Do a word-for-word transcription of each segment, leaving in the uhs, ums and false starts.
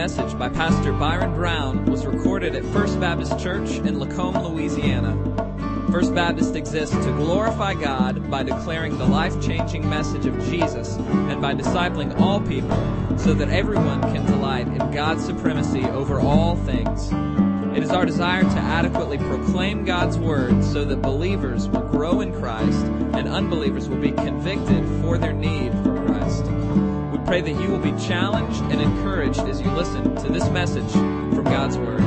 message by Pastor Byron Brown was recorded at First Baptist Church in Lacombe, Louisiana. First Baptist exists to glorify God by declaring the life-changing message of Jesus and by discipling all people so that everyone can delight in God's supremacy over all things. It is our desire to adequately proclaim God's Word so that believers will grow in Christ and unbelievers will be convicted for their need for Christ. We pray that you will be challenged and encouraged as you listen to this message from God's Word.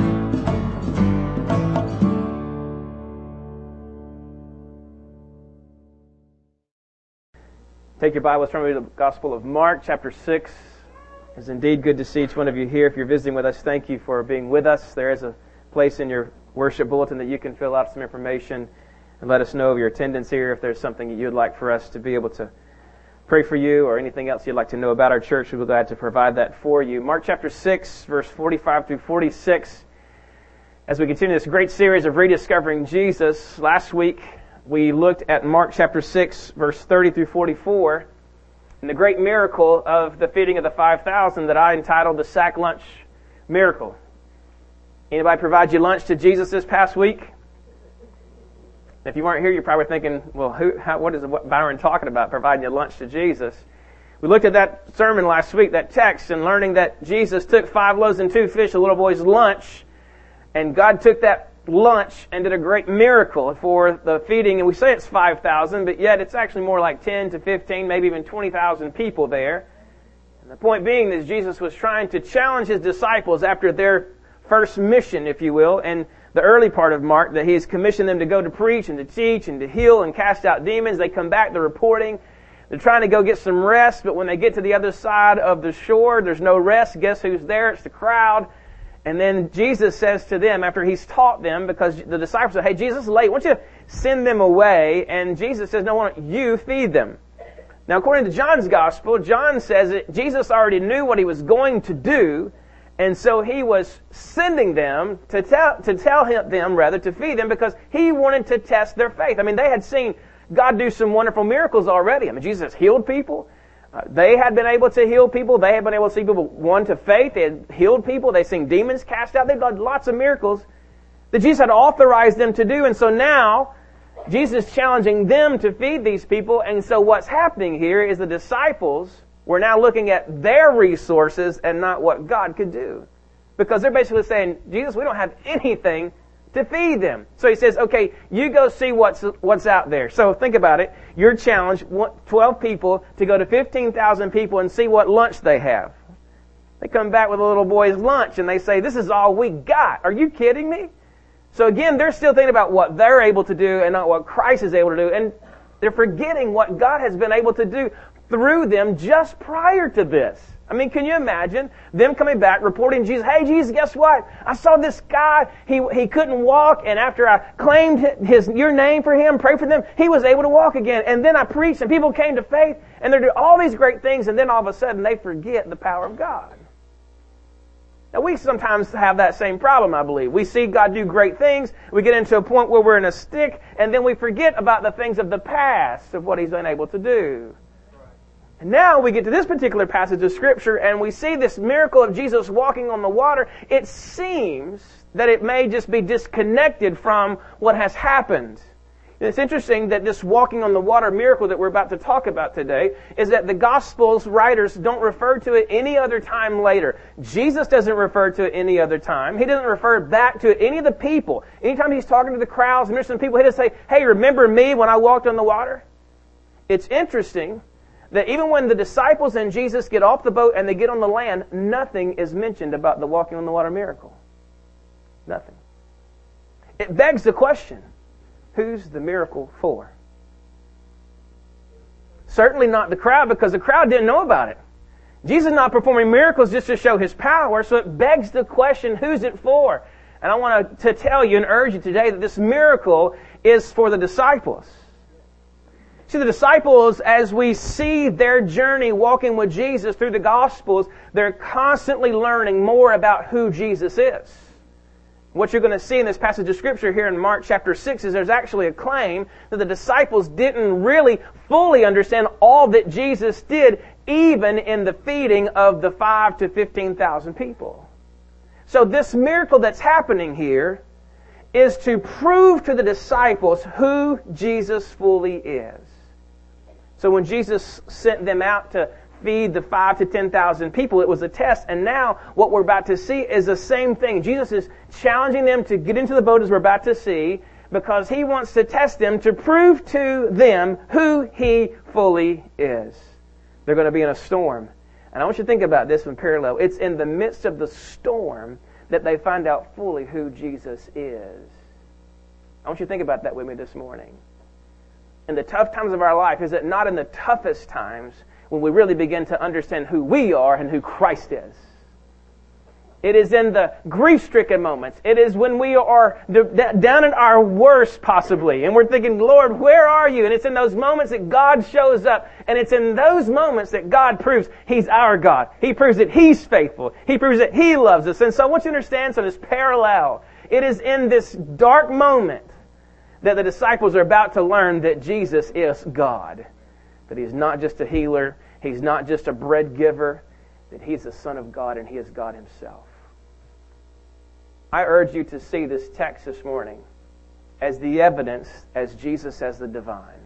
Take your Bibles from me to the Gospel of Mark, chapter six. It's indeed good to see each one of you here. If you're visiting with us, thank you for being with us. There is a place in your worship bulletin that you can fill out some information and let us know of your attendance here. If there's something that you'd like for us to be able to pray for you or anything else you'd like to know about our church, we'll be glad to provide that for you. Mark chapter six, verse forty-five through forty-six. As we continue this great series of rediscovering Jesus, last week we looked at Mark chapter six, verse thirty through forty-four, and the great miracle of the feeding of the five thousand that I entitled the sack lunch miracle. Anybody provide you lunch to Jesus this past week? If you weren't here, you're probably thinking, well, who, how, what is what Byron talking about, providing you lunch to Jesus? We looked at that sermon last week, that text, and learning that Jesus took five loaves and two fish, a little boy's lunch, and God took that lunch and did a great miracle for the feeding. And we say it's five thousand, but yet it's actually more like ten to fifteen, maybe even twenty thousand people there. And the point being that Jesus was trying to challenge His disciples after their first mission, if you will, and the early part of Mark, that He's commissioned them to go to preach and to teach and to heal and cast out demons. They come back, they're reporting. They're trying to go get some rest, but when they get to the other side of the shore, there's no rest. Guess who's there? It's the crowd. And then Jesus says to them, after He's taught them, because the disciples say, hey, Jesus is late, why don't you send them away? And Jesus says, no, why don't you feed them? Now, according to John's Gospel, John says that Jesus already knew what He was going to do, and so He was sending them to tell to tell him, them, rather, to feed them because He wanted to test their faith. I mean, they had seen God do some wonderful miracles already. I mean, Jesus healed people. Uh, they had been able to heal people. They had been able to see people won to faith. They had healed people. They'd seen demons cast out. They'd done lots of miracles that Jesus had authorized them to do. And so now, Jesus is challenging them to feed these people. And so what's happening here is the disciples were now looking at their resources and not what God could do. Because they're basically saying, Jesus, we don't have anything to feed them. So He says, okay, you go see what's what's out there. So think about it. You're challenged, twelve people, to go to fifteen thousand people and see what lunch they have. They come back with a little boy's lunch and they say, this is all we got. Are you kidding me? So again, they're still thinking about what they're able to do and not what Christ is able to do. And they're forgetting what God has been able to do through them just prior to this. I mean, can you imagine them coming back, reporting to Jesus, hey, Jesus, guess what? I saw this guy, he he couldn't walk, and after I claimed his your name for him, prayed for them, he was able to walk again. And then I preached, and people came to faith, and they're doing all these great things, and then all of a sudden they forget the power of God. Now, we sometimes have that same problem, I believe. We see God do great things, we get into a point where we're in a stick, and then we forget about the things of the past, of what He's been able to do. And now we get to this particular passage of Scripture and we see this miracle of Jesus walking on the water. It seems that it may just be disconnected from what has happened. And it's interesting that this walking on the water miracle that we're about to talk about today is that the Gospels writers don't refer to it any other time later. Jesus doesn't refer to it any other time. He doesn't refer back to it any of the people. Anytime He's talking to the crowds and ministering to people, He doesn't say, hey, remember me when I walked on the water? It's interesting that even when the disciples and Jesus get off the boat and they get on the land, nothing is mentioned about the walking on the water miracle. Nothing. It begs the question, who's the miracle for? Certainly not the crowd, because the crowd didn't know about it. Jesus is not performing miracles just to show His power, so it begs the question, who's it for? And I want to tell you and urge you today that this miracle is for the disciples. See, the disciples, as we see their journey walking with Jesus through the Gospels, they're constantly learning more about who Jesus is. What you're going to see in this passage of Scripture here in Mark chapter six is there's actually a claim that the disciples didn't really fully understand all that Jesus did, even in the feeding of the five to fifteen thousand people. So this miracle that's happening here is to prove to the disciples who Jesus fully is. So when Jesus sent them out to feed the five to ten thousand people, it was a test. And now what we're about to see is the same thing. Jesus is challenging them to get into the boat, as we're about to see, because He wants to test them to prove to them who He fully is. They're going to be in a storm. And I want you to think about this in parallel. It's in the midst of the storm that they find out fully who Jesus is. I want you to think about that with me this morning. In the tough times of our life, is it not in the toughest times when we really begin to understand who we are and who Christ is? It is in the grief-stricken moments. It is when we are down at our worst, possibly, and we're thinking, Lord, where are you? And it's in those moments that God shows up. And it's in those moments that God proves He's our God. He proves that He's faithful. He proves that He loves us. And so I want you to understand, so this parallel. It is in this dark moment that the disciples are about to learn that Jesus is God. That He's not just a healer. He's not just a bread giver. That He's the Son of God and He is God Himself. I urge you to see this text this morning as the evidence, as Jesus as the divine.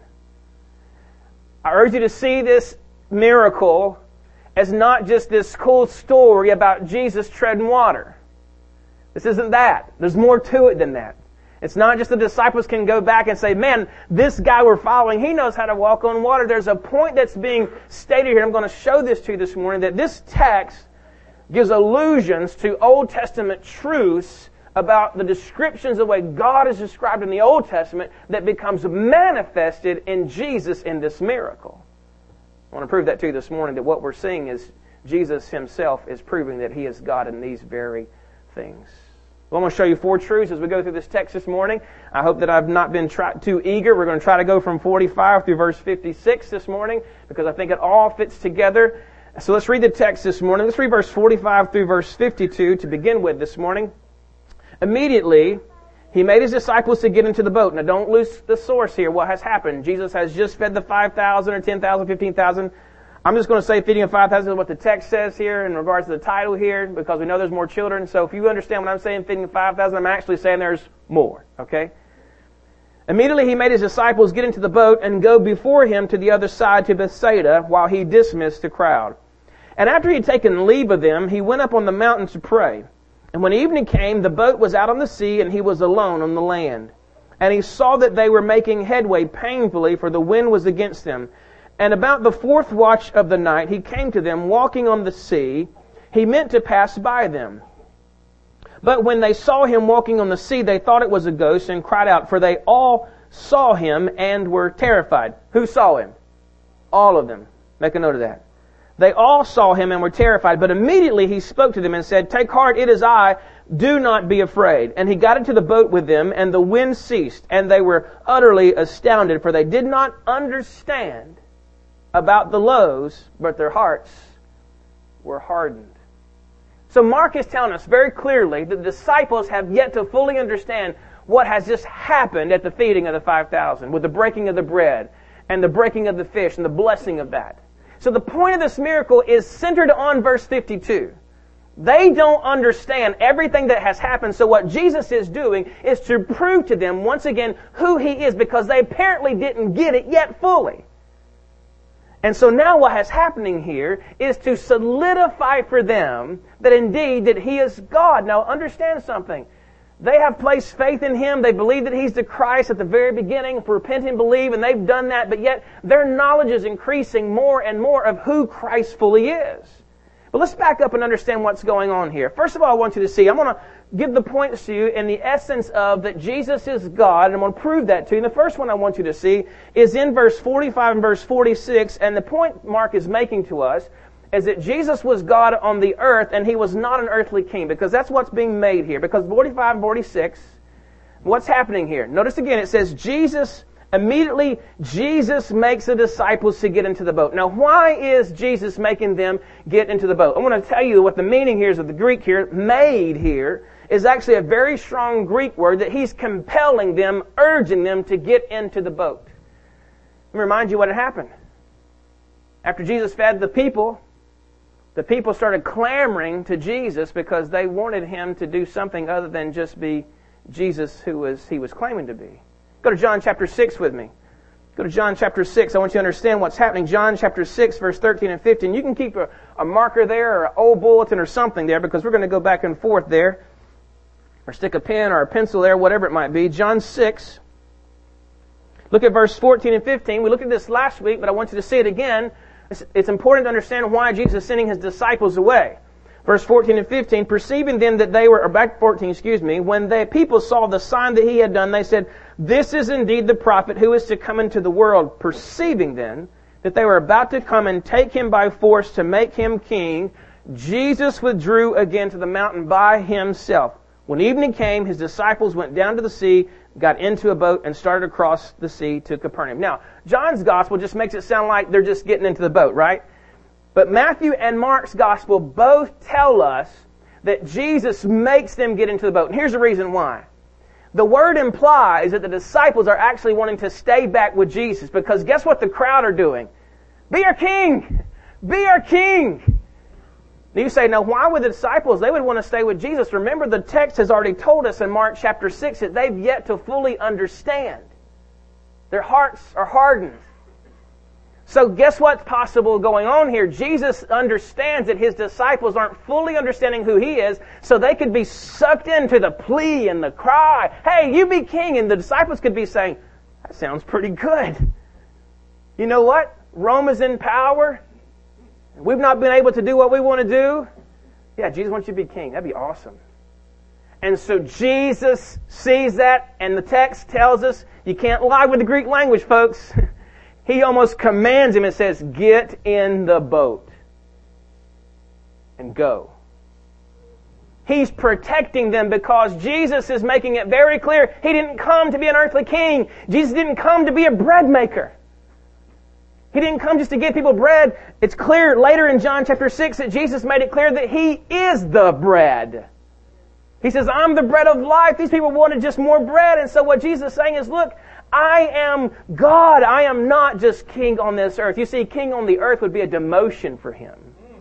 I urge you to see this miracle as not just this cool story about Jesus treading water. This isn't that. There's more to it than that. It's not just the disciples can go back and say, man, this guy we're following, he knows how to walk on water. There's a point that's being stated here. I'm going to show this to you this morning, that this text gives allusions to Old Testament truths about the descriptions of the way God is described in the Old Testament that becomes manifested in Jesus in this miracle. I want to prove that to you this morning, that what we're seeing is Jesus Himself is proving that He is God in these very things. Well, I'm going to show you four truths as we go through this text this morning. I hope that I've not been try- too eager. We're going to try to go from forty-five through verse fifty-six this morning, because I think it all fits together. So let's read the text this morning. Let's read verse forty-five through verse fifty-two to begin with this morning. Immediately, He made His disciples to get into the boat. Now don't lose the source here, what has happened. Jesus has just fed the five thousand or ten thousand, fifteen thousand. I'm just going to say feeding of five thousand is what the text says here in regards to the title here, because we know there's more children. So if you understand what I'm saying, feeding of five thousand, I'm actually saying there's more. Okay? Immediately He made His disciples get into the boat and go before Him to the other side to Bethsaida, while He dismissed the crowd. And after He had taken leave of them, He went up on the mountain to pray. And when evening came, the boat was out on the sea, and He was alone on the land. And He saw that they were making headway painfully, for the wind was against them. And about the fourth watch of the night, He came to them, walking on the sea. He meant to pass by them. But when they saw Him walking on the sea, they thought it was a ghost, and cried out, for they all saw Him and were terrified. Who saw Him? All of them. Make a note of that. They all saw Him and were terrified, but immediately He spoke to them and said, take heart, it is I, do not be afraid. And He got into the boat with them, and the wind ceased, and they were utterly astounded, for they did not understand about the loaves, but their hearts were hardened. So Mark is telling us very clearly that the disciples have yet to fully understand what has just happened at the feeding of the five thousand, with the breaking of the bread, and the breaking of the fish, and the blessing of that. So the point of this miracle is centered on verse fifty-two. They don't understand everything that has happened, so what Jesus is doing is to prove to them once again who He is, because they apparently didn't get it yet fully. And so now what has happening here is to solidify for them that indeed that He is God. Now understand something. They have placed faith in Him. They believe that He's the Christ at the very beginning. Repent and believe, and they've done that. But yet their knowledge is increasing more and more of who Christ fully is. But let's back up and understand what's going on here. First of all, I want you to see, I'm going to give the points to you in the essence of that Jesus is God, and I'm going to prove that to you. And the first one I want you to see is in verse forty-five and verse forty-six, and the point Mark is making to us is that Jesus was God on the earth, and He was not an earthly king, because that's what's being made here. Because forty-five and forty-six, what's happening here? Notice again, it says Jesus, immediately Jesus makes the disciples to get into the boat. Now, why is Jesus making them get into the boat? I want to tell you what the meaning here is of the Greek here. Made here is actually a very strong Greek word that He's compelling them, urging them to get into the boat. Let me remind you what had happened. After Jesus fed the people, the people started clamoring to Jesus because they wanted him to do something other than just be Jesus who was he was claiming to be. Go to John chapter six with me. Go to John chapter six. I want you to understand what's happening. John chapter six, verse thirteen and fifteen. You can keep a, a marker there or an old bulletin or something there because we're going to go back and forth there. Or stick a pen or a pencil there, whatever it might be. John six. Look at verse fourteen and fifteen. We looked at this last week, but I want you to see it again. It's, it's important to understand why Jesus is sending his disciples away. Verse fourteen and fifteen, perceiving then that they were, or back fourteen, excuse me, when the people saw the sign that he had done, they said, this is indeed the prophet who is to come into the world. Perceiving then that they were about to come and take him by force to make him king, Jesus withdrew again to the mountain by himself. When evening came, his disciples went down to the sea, got into a boat, and started across the sea to Capernaum. Now, John's gospel just makes it sound like they're just getting into the boat, right? But Matthew and Mark's gospel both tell us that Jesus makes them get into the boat. And here's the reason why. The word implies that the disciples are actually wanting to stay back with Jesus because guess what the crowd are doing? Be our king! Be our king! You say, now why would the disciples, they would want to stay with Jesus? Remember, the text has already told us in Mark chapter six that they've yet to fully understand. Their hearts are hardened. So guess what's possible going on here? Jesus understands that his disciples aren't fully understanding who he is, so they could be sucked into the plea and the cry, hey, you be king. And the disciples could be saying, that sounds pretty good. You know what? Rome is in power. We've not been able to do what we want to do. Yeah, Jesus wants you to be king. That'd be awesome. And so Jesus sees that, and the text tells us, you can't lie with the Greek language, folks. He almost commands him and says, get in the boat and go. He's protecting them because Jesus is making it very clear He didn't come to be an earthly king. Jesus didn't come to be a bread maker. He didn't come just to give people bread. It's clear later in John chapter six that Jesus made it clear that He is the bread. He says, I'm the bread of life. These people wanted just more bread. And so what Jesus is saying is, look, I am God. I am not just king on this earth. You see, king on the earth would be a demotion for Him.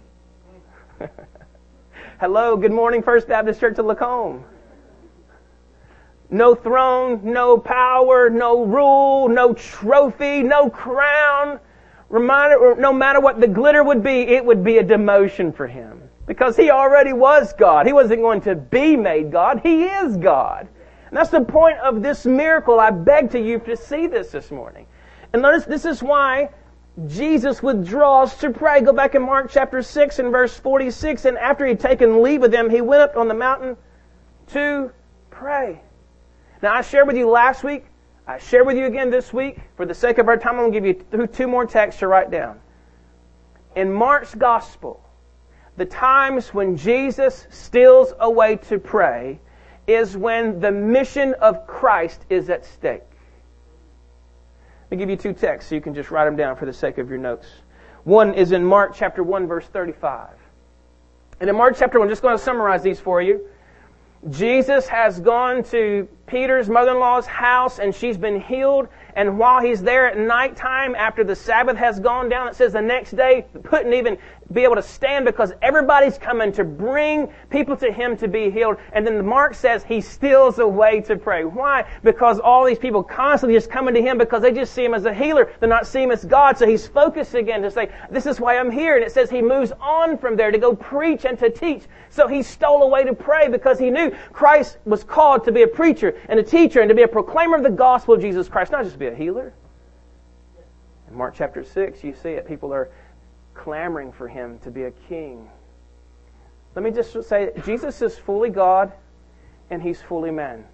Hello, good morning, First Baptist Church of Lacombe. No throne, no power, no rule, no trophy, no crown. Reminder, no matter what the glitter would be, it would be a demotion for Him. Because He already was God. He wasn't going to be made God. He is God. And that's the point of this miracle. I beg to you to see this this morning. And notice this is why Jesus withdraws to pray. Go back in Mark chapter six and verse forty-six. And after He'd taken leave of them, He went up on the mountain to pray. Now I shared with you last week. I shared with you again this week. For the sake of our time, I'm going to give you two more texts to write down. In Mark's gospel, the times when Jesus steals away to pray is when the mission of Christ is at stake. Let me give you two texts so you can just write them down for the sake of your notes. One is in Mark chapter one, verse thirty-five. And in Mark chapter one, I'm just going to summarize these for you. Jesus has gone to Peter's mother-in-law's house and she's been healed. And while He's there at nighttime after the Sabbath has gone down, it says the next day He couldn't even be able to stand because everybody's coming to bring people to Him to be healed. And then Mark says He steals away to pray. Why? Because all these people constantly just coming to Him because they just see Him as a healer. They're not seeing Him as God. So He's focused again to say, this is why I'm here. And it says He moves on from there to go preach and to teach. So He stole away to pray because He knew Christ was called to be a preacher and a teacher and to be a proclaimer of the gospel of Jesus Christ, not just be a healer. In Mark chapter six, you see it. People are clamoring for Him to be a king. Let me just say, Jesus is fully God and He's fully man.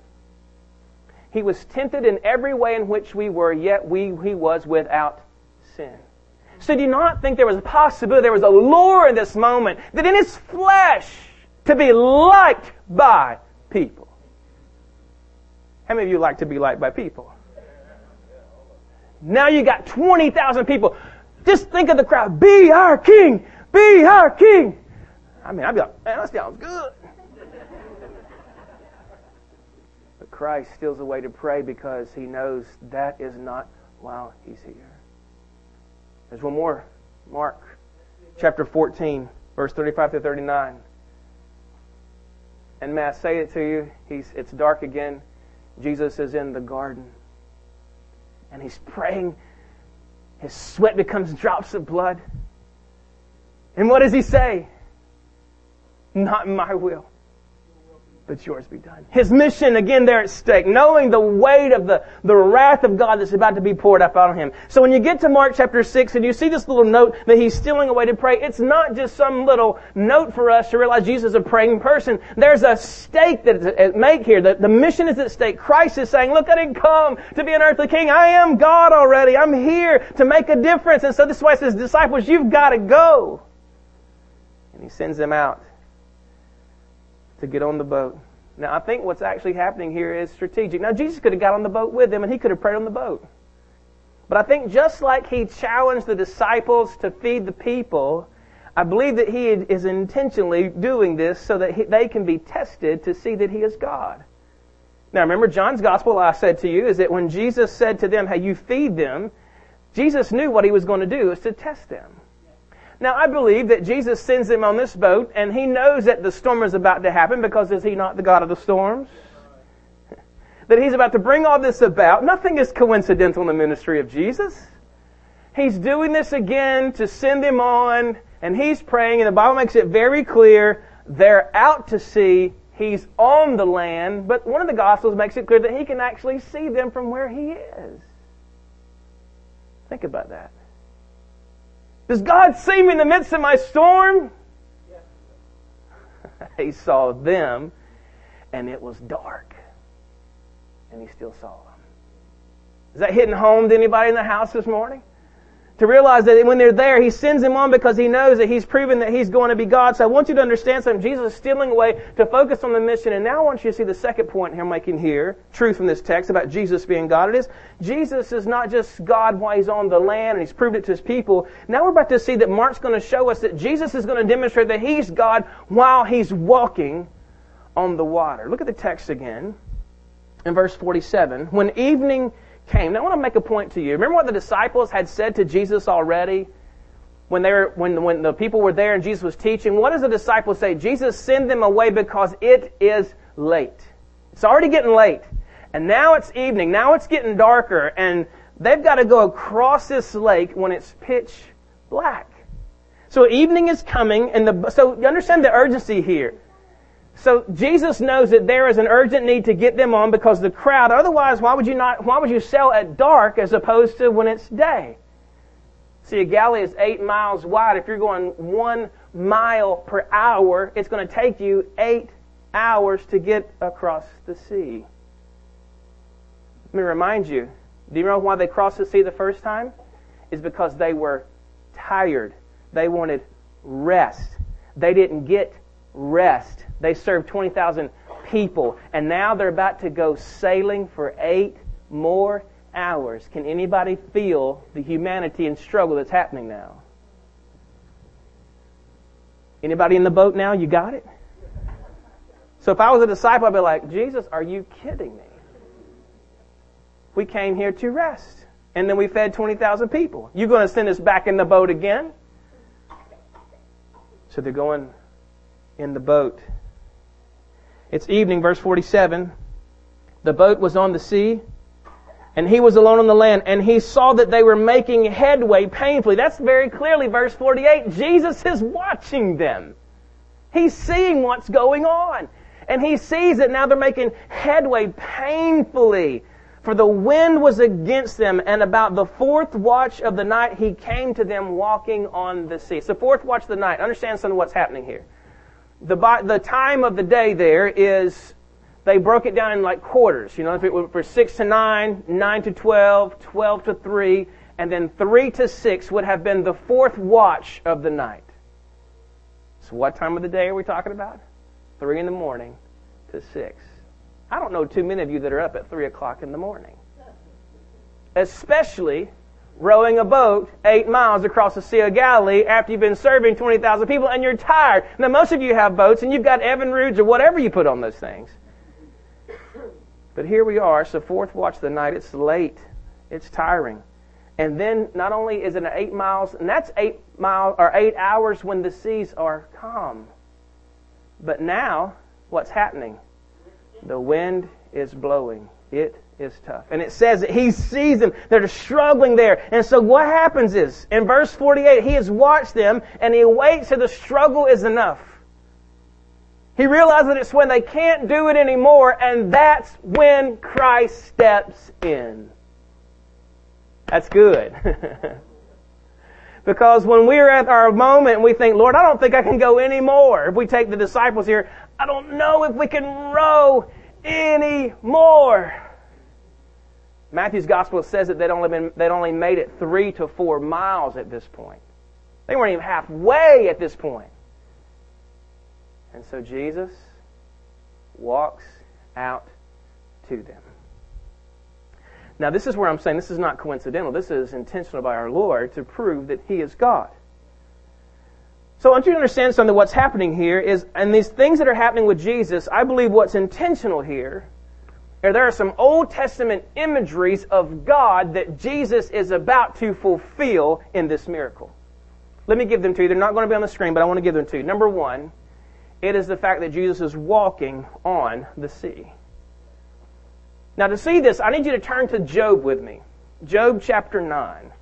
He was tempted in every way in which we were, yet we, He was without sin. So do you not think there was a possibility, there was a lure in this moment, that in His flesh, to be liked by people? How many of you like to be liked by people? Now you got twenty thousand people. Just think of the crowd. Be our king! Be our king! I mean, I'd be like, man, that sounds good. But Christ steals away to pray because He knows that is not while He's here. There's one more. Mark chapter fourteen. Verse thirty-five to thirty-nine. And may I say it to you, he's, it's dark again. Jesus is in the garden. And he's praying. His sweat becomes drops of blood. And what does he say? Not my will, but yours be done. His mission, again, there at stake, knowing the weight of the, the wrath of God that's about to be poured up on him. So when you get to Mark chapter six and you see this little note that he's stealing away to pray, it's not just some little note for us to realize Jesus is a praying person. There's a stake that is at stake here. The, the mission is at stake. Christ is saying, look, I didn't come to be an earthly king. I am God already. I'm here to make a difference. And so this is why he says, disciples, you've got to go. And he sends them out to get on the boat. Now, I think what's actually happening here is strategic. Now, Jesus could have got on the boat with them and he could have prayed on the boat. But I think just like he challenged the disciples to feed the people, I believe that he is intentionally doing this so that he, they can be tested to see that he is God. Now, remember, John's gospel, I said to you, is that when Jesus said to them, hey, you feed them, Jesus knew what he was going to do, is to test them. Now, I believe that Jesus sends them on this boat, and he knows that the storm is about to happen, because is he not the God of the storms? That he's about to bring all this about. Nothing is coincidental in the ministry of Jesus. He's doing this again to send them on, and he's praying, and the Bible makes it very clear, they're out to sea, he's on the land, but one of the Gospels makes it clear that he can actually see them from where he is. Think about that. Does God see me in the midst of my storm? Yes. He saw them, and it was dark. And he still saw them. Is that hitting home to anybody in the house this morning? To realize that when they're there, he sends them on because he knows that he's proven that he's going to be God. So I want you to understand something. Jesus is stealing away to focus on the mission. And now I want you to see the second point here I'm making here, truth from this text about Jesus being God. It is, Jesus is not just God while he's on the land and he's proved it to his people. Now we're about to see that Mark's going to show us that Jesus is going to demonstrate that he's God while he's walking on the water. Look at the text again in verse forty-seven. When evening came. Now I want to make a point to you. Remember what the disciples had said to Jesus already when they were when when the people were there and Jesus was teaching? What does the disciples say? Jesus, send them away because it is late. It's already getting late. And now it's evening. Now it's getting darker. And they've got to go across this lake when it's pitch black. So evening is coming. and the So you understand the urgency here. So Jesus knows that there is an urgent need to get them on because the crowd, otherwise why would you not, why would you sail at dark as opposed to when it's day? See, Galilee is eight miles wide. If you're going one mile per hour, it's going to take you eight hours to get across the sea. Let me remind you, do you know why they crossed the sea the first time? It's because they were tired. They wanted rest. They didn't get rest. They served twenty thousand people, and now they're about to go sailing for eight more hours. Can anybody feel the humanity and struggle that's happening now? Anybody in the boat now? You got it? So if I was a disciple, I'd be like, Jesus, are you kidding me? We came here to rest, and then we fed twenty thousand people. You're going to send us back in the boat again? So they're going in the boat. It's evening, verse forty-seven. The boat was on the sea, and he was alone on the land, and he saw that they were making headway painfully. That's very clearly verse forty-eight. Jesus is watching them. He's seeing what's going on. And he sees that now they're making headway painfully. For the wind was against them, and about the fourth watch of the night he came to them walking on the sea. So fourth watch of the night. Understand some of what's happening here. The the time of the day there is, they broke it down in like quarters. You know, if it were for six to nine, nine to twelve, twelve to three, and then three to six would have been the fourth watch of the night. So what time of the day are we talking about? Three in the morning to six. I don't know too many of you that are up at three o'clock in the morning. Especially rowing a boat eight miles across the Sea of Galilee after you've been serving twenty thousand people and you're tired. Now, most of you have boats and you've got Evinrudes or whatever you put on those things. But here we are, so fourth watch of the night, it's late, it's tiring. And then not only is it an eight miles, and that's eight miles or eight hours when the seas are calm. But now, what's happening? The wind is blowing. It is tough. And it says that he sees them. They're struggling there. And so what happens is, in verse forty-eight, he has watched them and he waits till the struggle is enough. He realizes that it's when they can't do it anymore, and that's when Christ steps in. That's good. Because when we're at our moment and we think, Lord, I don't think I can go anymore. If we take the disciples here, I don't know if we can row anymore. Matthew's gospel says that they'd only been, they'd only made it three to four miles at this point. They weren't even halfway at this point. And so Jesus walks out to them. Now, this is where I'm saying this is not coincidental. This is intentional by our Lord to prove that He is God. So I want you to understand something. What's happening here is, and these things that are happening with Jesus, I believe what's intentional here, are there are some Old Testament imageries of God that Jesus is about to fulfill in this miracle. Let me give them to you. They're not going to be on the screen, but I want to give them to you. Number one, it is the fact that Jesus is walking on the sea. Now, to see this, I need you to turn to Job with me. Job chapter nine.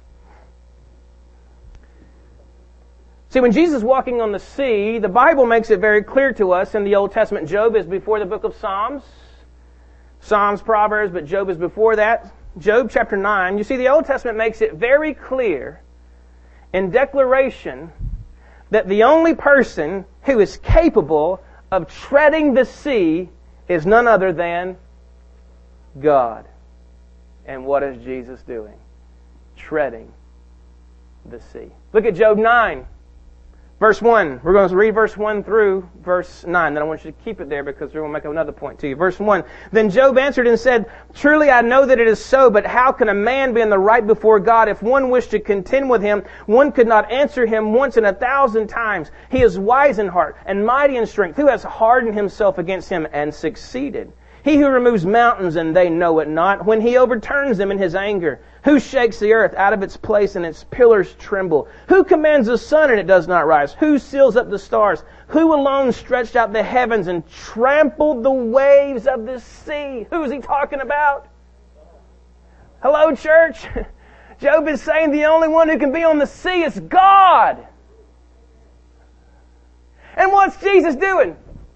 See, when Jesus is walking on the sea, the Bible makes it very clear to us in the Old Testament. Job is before the book of Psalms. Psalms, Proverbs, but Job is before that. Job chapter nine. You see, the Old Testament makes it very clear in declaration that the only person who is capable of treading the sea is none other than God. And what is Jesus doing? Treading the sea. Look at Job nine, verse one. We're going to read verse one through verse nine. Then I want you to keep it there because we're going to make another point to you. Verse one. Then Job answered and said, Truly I know that it is so, but how can a man be in the right before God? If one wished to contend with him, one could not answer him once in a thousand times. He is wise in heart and mighty in strength. Who has hardened himself against him and succeeded? He who removes mountains and they know it not, when He overturns them in His anger. Who shakes the earth out of its place and its pillars tremble? Who commands the sun and it does not rise? Who seals up the stars? Who alone stretched out the heavens and trampled the waves of the sea? Who is he talking about? Hello, church. Job is saying the only one who can be on the sea is God. And what's Jesus doing?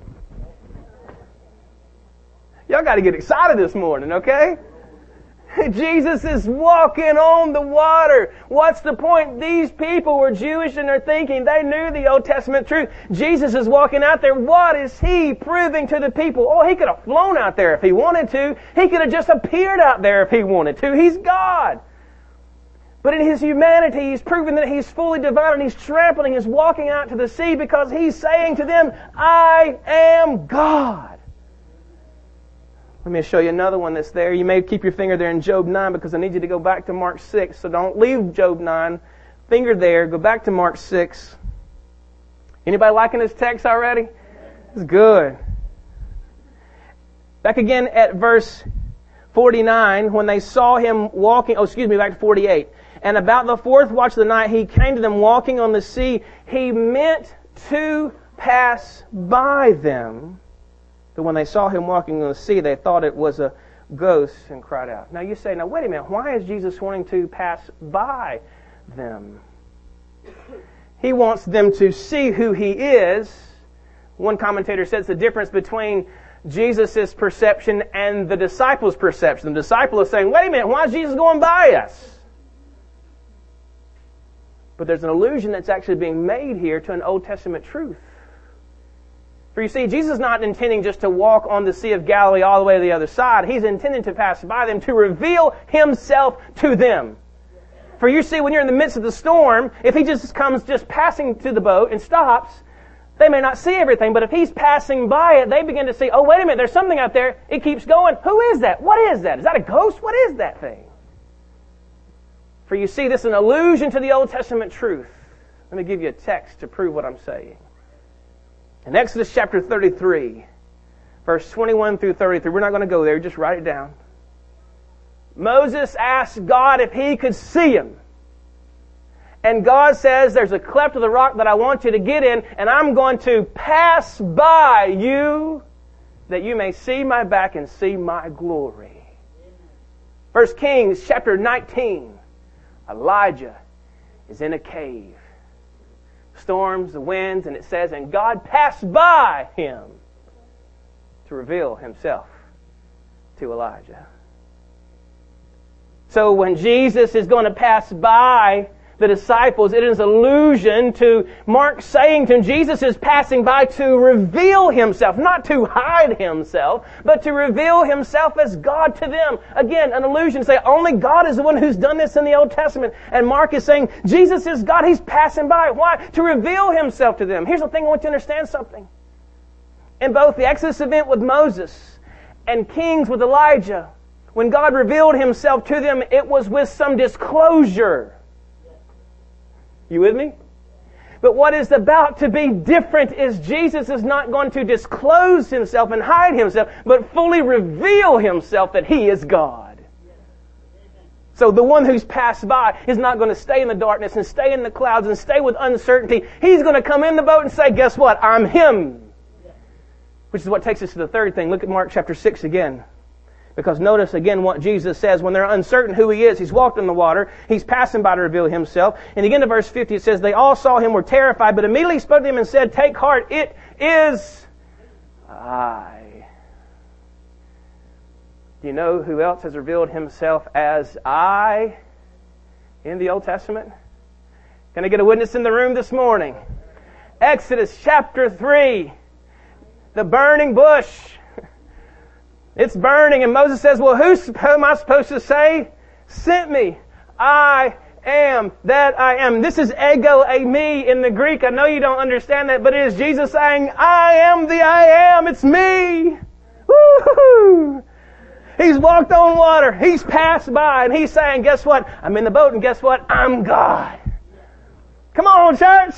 Y'all got to get excited this morning, okay? Jesus is walking on the water. What's the point? These people were Jewish and they're thinking they knew the Old Testament truth. Jesus is walking out there. What is He proving to the people? Oh, He could have flown out there if He wanted to. He could have just appeared out there if He wanted to. He's God. But in His humanity, He's proving that He's fully divine and He's trampling, He's walking out to the sea because He's saying to them, I am God. Let me show you another one that's there. You may keep your finger there in Job nine because I need you to go back to Mark six. So don't leave Job nine. Finger there. Go back to Mark six. Anybody liking this text already? It's good. Back again at verse forty-nine. When they saw Him walking... Oh, excuse me, back to forty-eight. And about the fourth watch of the night, He came to them walking on the sea. He meant to pass by them. But when they saw Him walking on the sea, they thought it was a ghost and cried out. Now you say, now wait a minute, why is Jesus wanting to pass by them? He wants them to see who He is. One commentator says the difference between Jesus' perception and the disciples' perception. The disciple is saying, wait a minute, why is Jesus going by us? But there's an allusion that's actually being made here to an Old Testament truth. For you see, Jesus is not intending just to walk on the Sea of Galilee all the way to the other side. He's intending to pass by them to reveal Himself to them. For you see, when you're in the midst of the storm, if He just comes just passing to the boat and stops, they may not see everything. But if He's passing by it, they begin to see, oh, wait a minute, there's something out there. It keeps going. Who is that? What is that? Is that a ghost? What is that thing? For you see, this is an allusion to the Old Testament truth. Let me give you a text to prove what I'm saying. In Exodus chapter thirty-three, verse twenty-one through thirty-three, we're not going to go there, just write it down. Moses asked God if he could see him. And God says, there's a cleft of the rock that I want you to get in, and I'm going to pass by you that you may see my back and see my glory. First Kings chapter nineteen. Elijah is in a cave. Storms, the winds, and it says, and God passed by him to reveal himself to Elijah. So when Jesus is going to pass by the disciples, it is an allusion to Mark saying to him, Jesus is passing by to reveal himself, not to hide himself, but to reveal himself as God to them. Again, an allusion to say only God is the one who's done this in the Old Testament. And Mark is saying Jesus is God. He's passing by. Why? To reveal himself to them. Here's the thing, I want you to understand something. In both the Exodus event with Moses and Kings with Elijah, when God revealed himself to them, it was with some disclosure. You with me? But what is about to be different is Jesus is not going to disclose himself and hide himself, but fully reveal himself that he is God. So the one who's passed by is not going to stay in the darkness and stay in the clouds and stay with uncertainty. He's going to come in the boat and say, guess what? I'm him. Which is what takes us to the third thing. Look at Mark chapter six again. Because notice again what Jesus says when they're uncertain who he is. He's walked in the water. He's passing by to reveal himself. And again in verse fifty it says, they all saw him, were terrified, but immediately spoke to him and said, take heart, it is I. Do you know who else has revealed himself as I in the Old Testament? Can I get a witness in the room this morning? Exodus chapter three. The burning bush. It's burning, and Moses says, well, who, who am I supposed to say sent me? I am that I am. This is ego eimi in the Greek. I know you don't understand that, but it is Jesus saying, I am the I am. It's me. Woo-hoo! He's walked on water. He's passed by, and he's saying, guess what? I'm in the boat, and guess what? I'm God. Come on, church.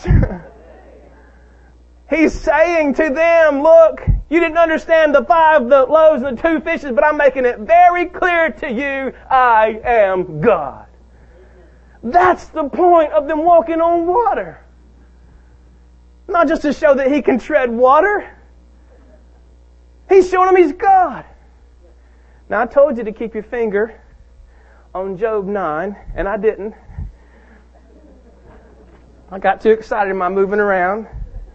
He's saying to them, look, you didn't understand the five, the loaves, and the two fishes, but I'm making it very clear to you, I am God. That's the point of them walking on water. Not just to show that he can tread water. He's showing them he's God. Now I told you to keep your finger on Job nine, and I didn't. I got too excited in my moving around.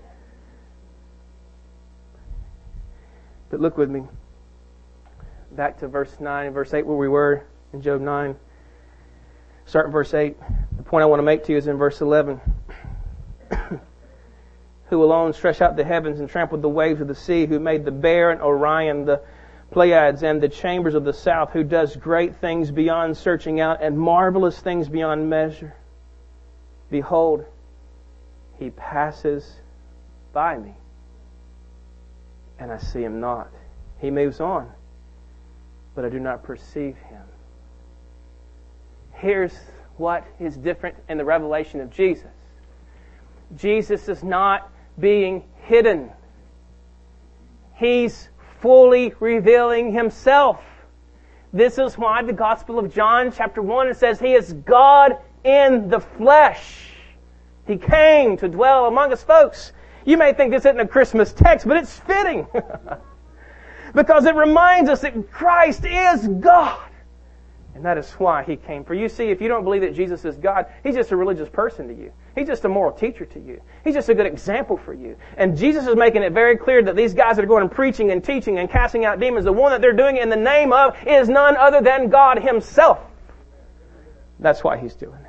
But look with me. Back to verse nine and verse eight where we were in Job nine. Start in verse eight. The point I want to make to you is in verse eleven. Who alone stretched out the heavens and trampled the waves of the sea, who made the bear and Orion, the Pleiades, and the chambers of the south, who does great things beyond searching out and marvelous things beyond measure. Behold, he passes by me, and I see him not. He moves on, but I do not perceive him. Here's what is different in the revelation of Jesus. Jesus is not being hidden. He's fully revealing himself. This is why the Gospel of John chapter one, it says he is God in the flesh. He came to dwell among us, folks. You may think this isn't a Christmas text, but it's fitting. Because it reminds us that Christ is God. And that is why he came. For you see, if you don't believe that Jesus is God, he's just a religious person to you. He's just a moral teacher to you. He's just a good example for you. And Jesus is making it very clear that these guys that are going and preaching and teaching and casting out demons, the one that they're doing it in the name of is none other than God himself. That's why he's doing it.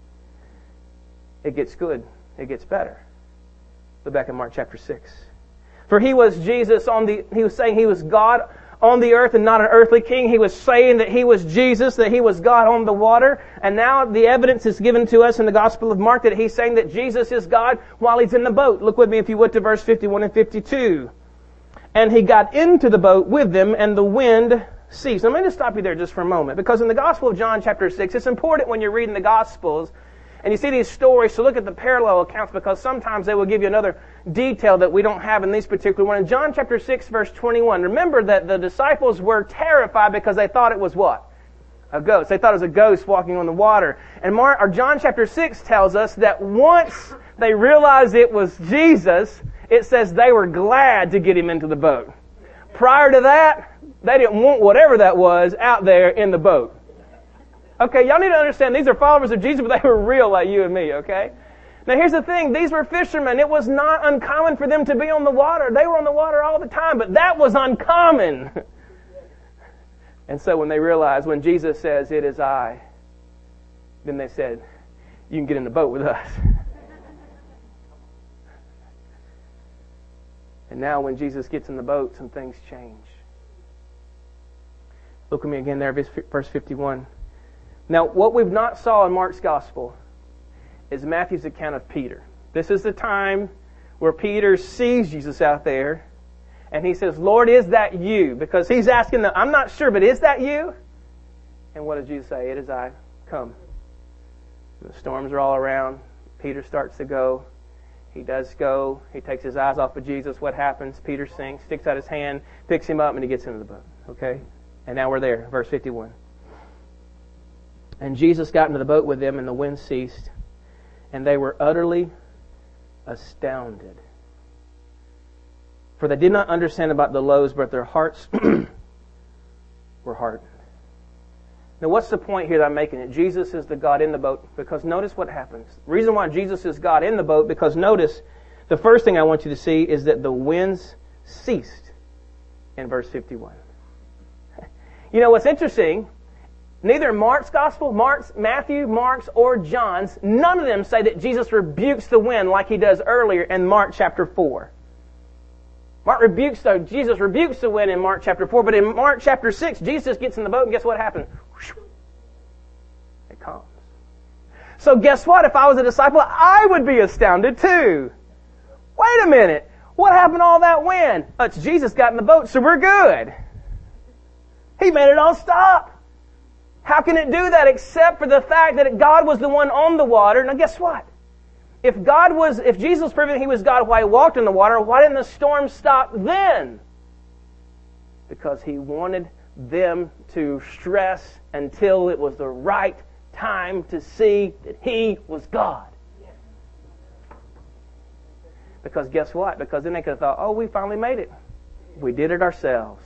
It gets good. It gets better. Look back in Mark chapter six. For he was Jesus on the, he was saying he was God on the earth and not an earthly king. He was saying that he was Jesus, that he was God on the water. And now the evidence is given to us in the Gospel of Mark that he's saying that Jesus is God while he's in the boat. Look with me, if you would, to verse fifty-one and fifty-two. And he got into the boat with them, and the wind ceased. Now, let me just stop you there just for a moment, because in the Gospel of John chapter six, it's important when you're reading the Gospels and you see these stories to look at the parallel accounts, because sometimes they will give you another detail that we don't have in these particular ones. In John chapter six, verse twenty-one, remember that the disciples were terrified because they thought it was what? A ghost. They thought it was a ghost walking on the water. And Mark, or John chapter six tells us that once they realized it was Jesus, it says they were glad to get him into the boat. Prior to that, they didn't want whatever that was out there in the boat. Okay, y'all need to understand these are followers of Jesus, but they were real like you and me, okay? Now here's the thing, these were fishermen. It was not uncommon for them to be on the water. They were on the water all the time, but that was uncommon. And so when they realized, when Jesus says, "It is I," then they said, "You can get in the boat with us." And now when Jesus gets in the boat, some things change. Look with me again there, verse fifty-one. Now, what we've not saw in Mark's Gospel is Matthew's account of Peter. This is the time where Peter sees Jesus out there, and he says, "Lord, is that you?" Because he's asking them, "I'm not sure, but is that you?" And what does Jesus say? "It is I. Come." The storms are all around. Peter starts to go. He does go. He takes his eyes off of Jesus. What happens? Peter sinks, sticks out his hand, picks him up, and he gets into the boat. Okay? And now we're there, verse fifty-one. "And Jesus got into the boat with them, and the wind ceased, and they were utterly astounded. For they did not understand about the loaves, but their hearts were hardened." Now what's the point here that I'm making? It Jesus is the God in the boat, because notice what happens. The reason why Jesus is God in the boat, because notice, the first thing I want you to see is that the winds ceased in verse fifty-one. You know what's interesting? Neither Mark's Gospel, Mark's, Matthew, Mark's, or John's, none of them say that Jesus rebukes the wind like he does earlier in Mark chapter four. Mark rebukes the, Jesus rebukes the wind in Mark chapter four, but in Mark chapter six, Jesus gets in the boat and guess what happens? It calms. So guess what? If I was a disciple, I would be astounded too. Wait a minute. What happened to all that wind? Oh, it's Jesus got in the boat, so we're good. He made it all stop. How can it do that except for the fact that God was the one on the water? Now guess what? If God was, if Jesus was proving He was God while He walked in the water, why didn't the storm stop then? Because He wanted them to stress until it was the right time to see that He was God. Because guess what? Because then they could have thought, oh, we finally made it. We did it ourselves.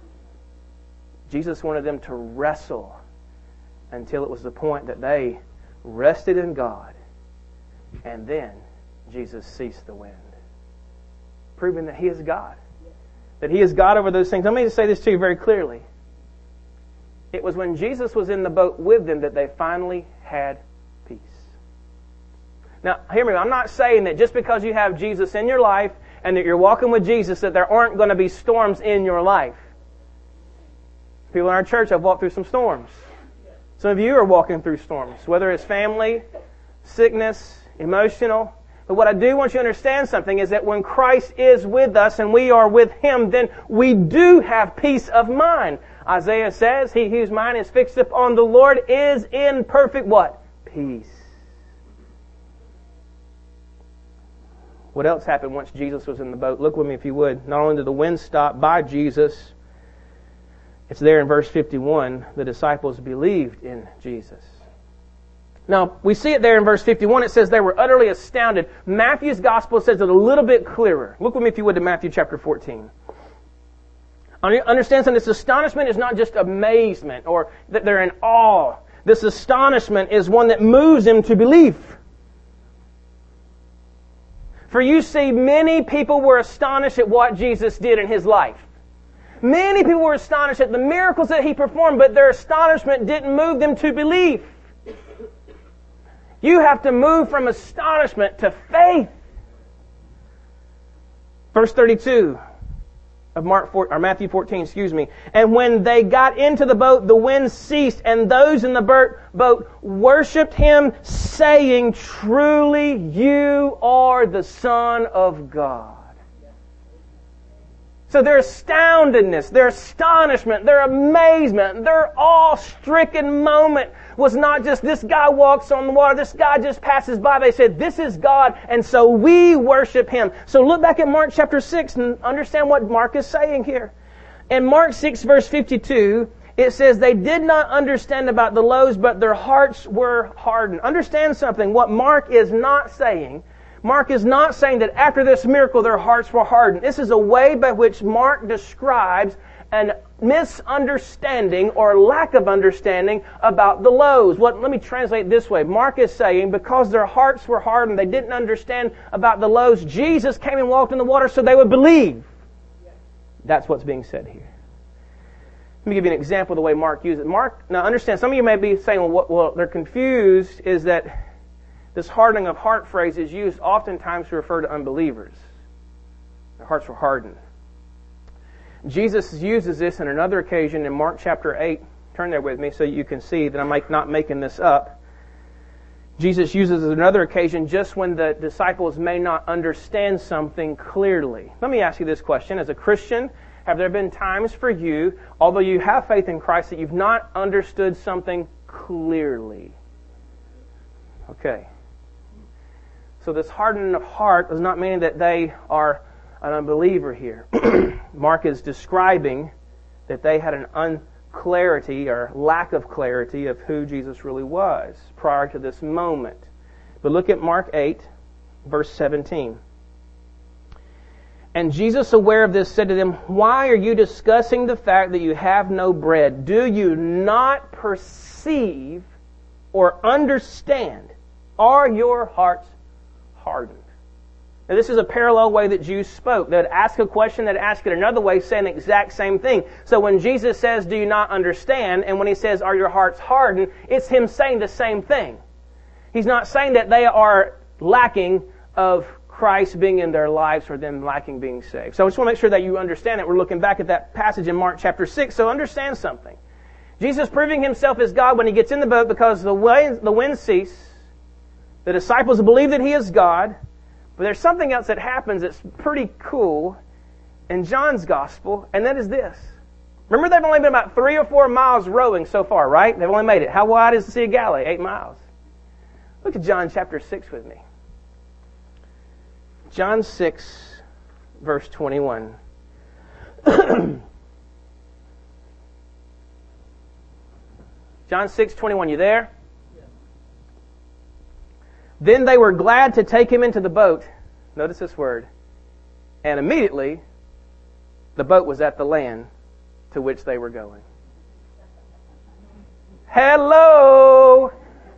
Jesus wanted them to wrestle until it was the point that they rested in God. And then Jesus ceased the wind, proving that He is God. That He is God over those things. Let me just say this to you very clearly. It was when Jesus was in the boat with them that they finally had peace. Now, hear me. I'm not saying that just because you have Jesus in your life and that you're walking with Jesus that there aren't going to be storms in your life. People in our church have walked through some storms. Some of you are walking through storms, whether it's family, sickness, emotional. But what I do want you to understand something is that when Christ is with us and we are with Him, then we do have peace of mind. Isaiah says, "He whose mind is fixed upon the Lord is in perfect" what? Peace. What else happened once Jesus was in the boat? Look with me if you would. Not only did the wind stop by Jesus, it's there in verse fifty-one, the disciples believed in Jesus. Now, we see it there in verse fifty-one. It says they were utterly astounded. Matthew's Gospel says it a little bit clearer. Look with me if you would to Matthew chapter fourteen. Understand something, this astonishment is not just amazement or that they're in awe. This astonishment is one that moves them to belief. For you see, many people were astonished at what Jesus did in His life. Many people were astonished at the miracles that He performed, but their astonishment didn't move them to belief. You have to move from astonishment to faith. Verse thirty-two of Mark four, or Matthew fourteen, excuse me. "And when they got into the boat, the wind ceased, and those in the boat worshipped Him, saying, 'Truly you are the Son of God.'" So their astoundedness, their astonishment, their amazement, their awe-stricken moment was not just this guy walks on the water, this guy just passes by. They said, this is God, and so we worship Him. So look back at Mark chapter six and understand what Mark is saying here. In Mark six verse fifty-two, It says they did not understand about the loaves, but their hearts were hardened. Understand something. What Mark is not saying, Mark is not saying that after this miracle their hearts were hardened. This is a way by which Mark describes an misunderstanding or lack of understanding about the loaves. What, let me translate it this way. Mark is saying because their hearts were hardened, they didn't understand about the loaves, Jesus came and walked in the water so they would believe. That's what's being said here. Let me give you an example of the way Mark used it. Mark, now understand, some of you may be saying, well, what, well they're confused, is that this hardening of heart phrase is used oftentimes to refer to unbelievers. Their hearts were hardened. Jesus uses this on another occasion in Mark chapter eight. Turn there with me so you can see that I'm not making this up. Jesus uses it on another occasion just when the disciples may not understand something clearly. Let me ask you this question. As a Christian, have there been times for you, although you have faith in Christ, that you've not understood something clearly? Okay. So this hardening of heart does not mean that they are an unbeliever here. Mark is describing that they had an unclarity or lack of clarity of who Jesus really was prior to this moment. But look at Mark eight, verse seventeen. And Jesus, aware of this, said to them, "Why are you discussing the fact that you have no bread? Do you not perceive or understand? Are your hearts hardened?" Now, this is a parallel way that Jews spoke. They'd ask a question, they'd ask it another way, saying the exact same thing. So when Jesus says, "Do you not understand?" and when He says, "Are your hearts hardened?" it's Him saying the same thing. He's not saying that they are lacking of Christ being in their lives or them lacking being saved. So I just want to make sure that you understand that. We're looking back at that passage in Mark chapter six. So understand something. Jesus proving Himself as God when He gets in the boat because the wind, the wind cease. The disciples believe that He is God. But there's something else that happens that's pretty cool in John's gospel, and that is this. Remember, they've only been about three or four miles rowing so far, right? They've only made it. How wide is the Sea of Galilee? Eight miles. Look at John chapter six with me. John six, verse twenty-one. John six, twenty-one. You there? Then they were glad to take Him into the boat. Notice this word. And immediately, the boat was at the land to which they were going. Hello!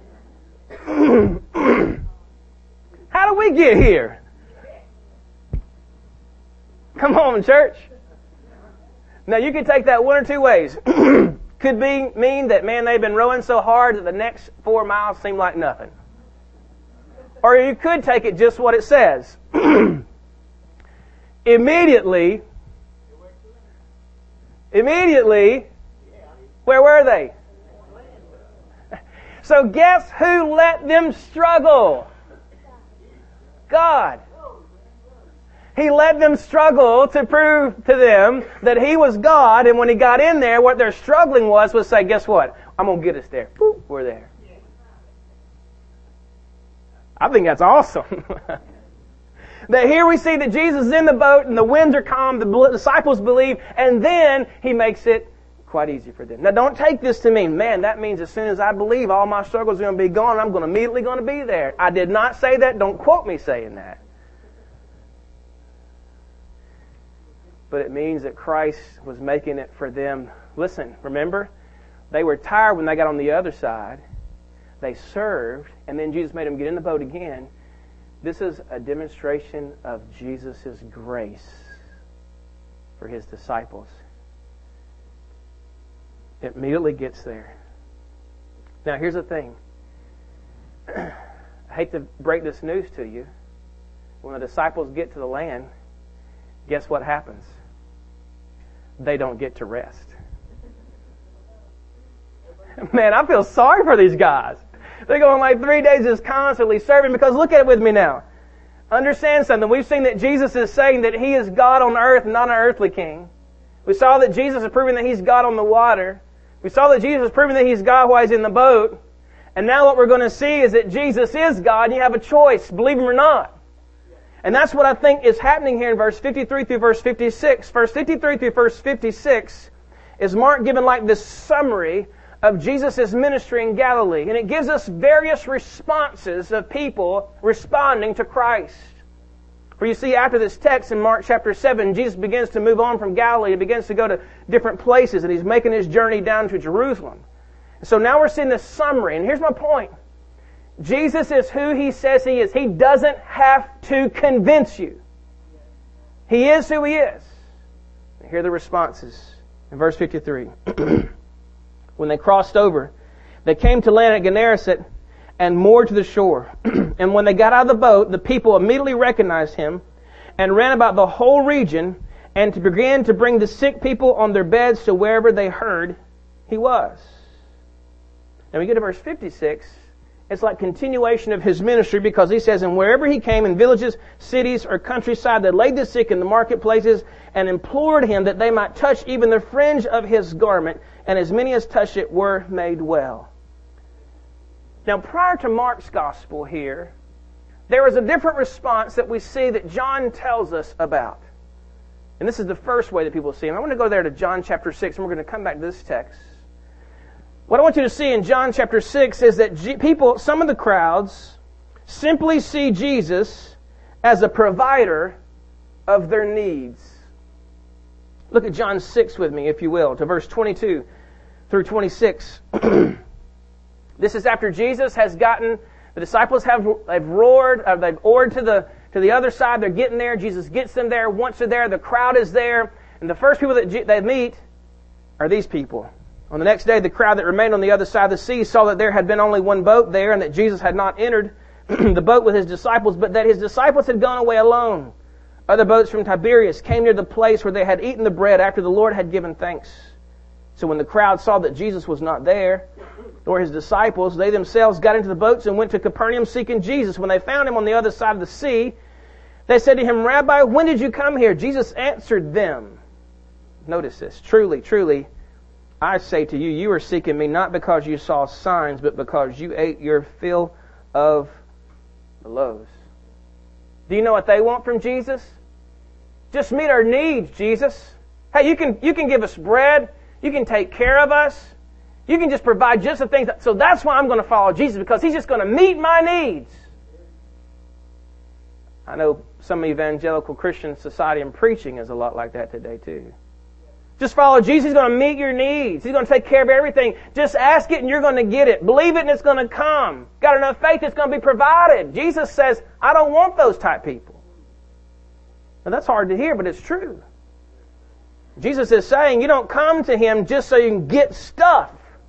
How do we get here? Come on, church. Now, you can take that one or two ways. Could be mean that, man, they've been rowing so hard that the next four miles seem like nothing. Or you could take it just what it says. Immediately, immediately, where were they? So guess who let them struggle? God. He let them struggle to prove to them that He was God, and when He got in there, what their struggling was was say, guess what? I'm going to get us there. Boop, we're there. I think that's awesome. That here we see that Jesus is in the boat and the winds are calm, the disciples believe, and then He makes it quite easy for them. Now don't take this to mean, man, that means as soon as I believe all my struggles are going to be gone, I'm going to immediately going to be there. I did not say that. Don't quote me saying that. But it means that Christ was making it for them. Listen, remember? They were tired when they got on the other side. They served, and then Jesus made them get in the boat again. This is a demonstration of Jesus' grace for His disciples. It immediately gets there. Now, here's the thing. I hate to break this news to you. When the disciples get to the land, guess what happens? They don't get to rest. Man, I feel sorry for these guys. They're going like three days just constantly serving, because look at it with me now. Understand something. We've seen that Jesus is saying that He is God on earth, not an earthly king. We saw that Jesus is proving that He's God on the water. We saw that Jesus is proving that He's God while He's in the boat. And now what we're going to see is that Jesus is God, and you have a choice, believe Him or not. And that's what I think is happening here in verse fifty-three through verse fifty-six. Verse fifty-three through verse fifty-six is Mark giving like this summary of Jesus' ministry in Galilee. And it gives us various responses of people responding to Christ. Where you see after this text in Mark chapter seven, Jesus begins to move on from Galilee and begins to go to different places, and He's making His journey down to Jerusalem. So now we're seeing this summary, and here's my point. Jesus is who He says He is. He doesn't have to convince you. He is who He is. And here are the responses. In verse fifty-three. When they crossed over, they came to land at Gennesaret and moored to the shore. And when they got out of the boat, the people immediately recognized Him and ran about the whole region and began to bring the sick people on their beds to wherever they heard He was. Now we get to verse fifty-six. It's like continuation of His ministry, because He says, and wherever He came, in villages, cities, or countryside, they laid the sick in the marketplaces and implored Him that they might touch even the fringe of His garment, and as many as touched it were made well. Now, prior to Mark's gospel here, there is a different response that we see that John tells us about. And this is the first way that people see Him. I want to go there to John chapter six, and we're going to come back to this text. What I want you to see in John chapter six is that G- people, some of the crowds, simply see Jesus as a provider of their needs. Look at John six with me, if you will, to verse twenty-two through twenty-six. This is after Jesus has gotten, the disciples have they've roared, uh, they've oared to the to the other side. They're getting there. Jesus gets them there. Once they're there, the crowd is there, and the first people that G- they meet are these people. On the next day, the crowd that remained on the other side of the sea saw that there had been only one boat there, and that Jesus had not entered the boat with His disciples, but that His disciples had gone away alone. Other boats from Tiberias came near the place where they had eaten the bread after the Lord had given thanks. So when the crowd saw that Jesus was not there, nor His disciples, they themselves got into the boats and went to Capernaum seeking Jesus. When they found Him on the other side of the sea, they said to Him, Rabbi, when did you come here? Jesus answered them. Notice this. Truly, truly, I say to you, you are seeking me not because you saw signs, but because you ate your fill of the loaves. Do you know what they want from Jesus? Just meet our needs, Jesus. Hey, you can you can give us bread. You can take care of us. You can just provide just the things. That, so that's why I'm going to follow Jesus, because He's just going to meet my needs. I know some evangelical Christian society and preaching is a lot like that today too. Just follow Jesus. He's going to meet your needs. He's going to take care of everything. Just ask it and you're going to get it. Believe it and it's going to come. Got enough faith, it's going to be provided. Jesus says, I don't want those type people. Now that's hard to hear, but it's true. Jesus is saying you don't come to Him just so you can get stuff.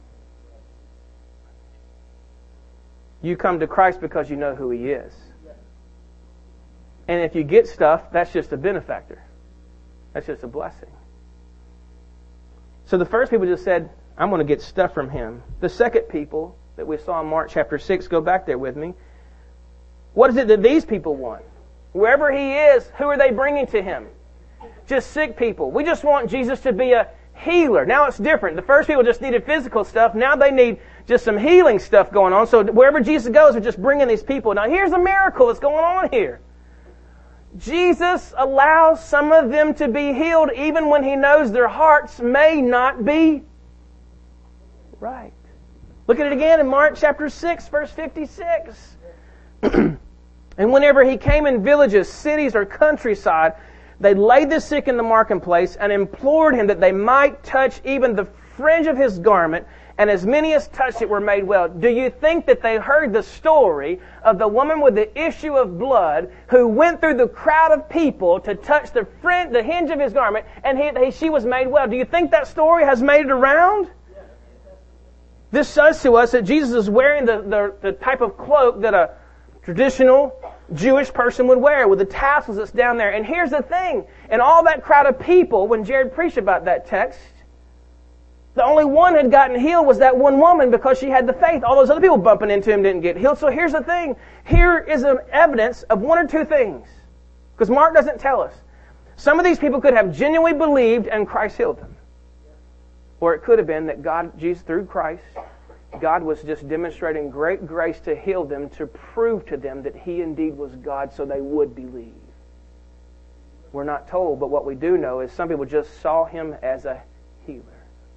You come to Christ because you know who He is. And if you get stuff, that's just a benefactor. That's just a blessing. So the first people just said, I'm going to get stuff from Him. The second people that we saw in Mark chapter six, go back there with me. What is it that these people want? Wherever He is, who are they bringing to Him? Just sick people. We just want Jesus to be a healer. Now it's different. The first people just needed physical stuff. Now they need just some healing stuff going on. So wherever Jesus goes, we're just bringing these people. Now here's a miracle that's going on here. Jesus allows some of them to be healed even when He knows their hearts may not be right. Look at it again in Mark chapter six, verse fifty-six. And whenever He came in villages, cities, or countryside, they laid the sick in the marketplace and implored Him that they might touch even the fringe of His garment, and as many as touched it were made well. Do you think that they heard the story of the woman with the issue of blood who went through the crowd of people to touch the fringe, the hinge of His garment, and he, he, she was made well? Do you think that story has made it around? This says to us that Jesus is wearing the, the, the type of cloak that a traditional Jewish person would wear with the tassels that's down there. And here's the thing. In all that crowd of people, when Jared preached about that text, the only one had gotten healed was that one woman because she had the faith. All those other people bumping into Him didn't get healed. So here's the thing. Here is an evidence of one or two things. Because Mark doesn't tell us. Some of these people could have genuinely believed and Christ healed them. Or it could have been that God, Jesus, through Christ, God was just demonstrating great grace to heal them, to prove to them that He indeed was God so they would believe. We're not told, but what we do know is some people just saw Him as a healer.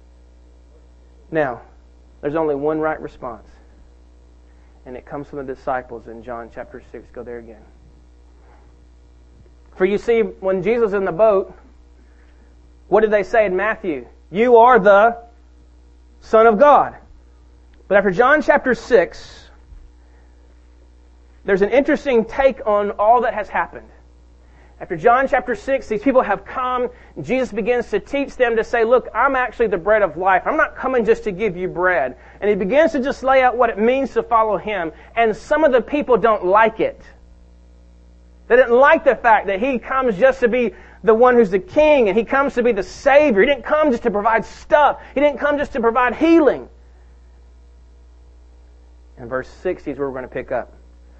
Now, there's only one right response. And it comes from the disciples in John chapter six. Go there again. For you see, when Jesus was in the boat, what did they say in Matthew? You are the Son of God. But after John chapter six, there's an interesting take on all that has happened. After John chapter six, these people have come. Jesus begins to teach them to say, look, I'm actually the bread of life. I'm not coming just to give you bread. And he begins to just lay out what it means to follow him. And some of the people don't like it. They didn't like the fact that he comes just to be the one who's the king, and he comes to be the Savior. He didn't come just to provide stuff. He didn't come just to provide healing. And verse sixty is where we're going to pick up.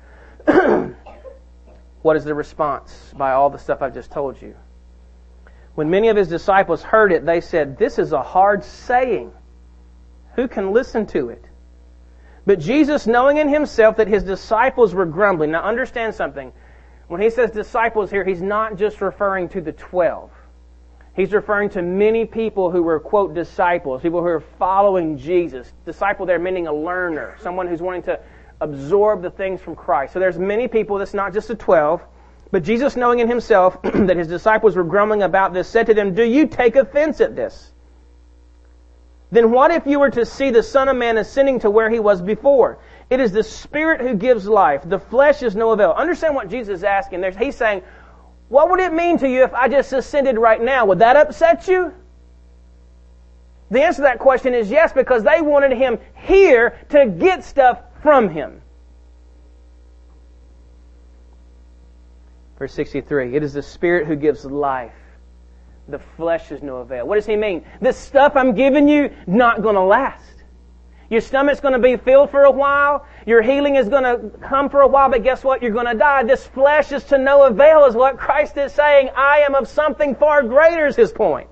What is the response by all the stuff I've just told you? When many of his disciples heard it, they said, this is a hard saying. Who can listen to it? But Jesus, knowing in himself that his disciples were grumbling. Now understand something. When he says disciples here, he's not just referring to the twelve. He's referring to many people who were, quote, disciples, people who are following Jesus. Disciple there meaning a learner, someone who's wanting to absorb the things from Christ. So there's many people, that's not just the twelve. But Jesus, knowing in himself that his disciples were grumbling about this, said to them, do you take offense at this? Then what if you were to see the Son of Man ascending to where he was before? It is the Spirit who gives life. The flesh is no avail. Understand what Jesus is asking. There's, he's saying, what would it mean to you if I just ascended right now? Would that upset you? The answer to that question is yes, because they wanted him here to get stuff from him. Verse sixty-three, it is the Spirit who gives life. The flesh is no avail. What does he mean? This stuff I'm giving you, not going to last. Your stomach's going to be filled for a while. Your healing is going to come for a while, but guess what? You're going to die. This flesh is to no avail is what Christ is saying. I am of something far greater is his point.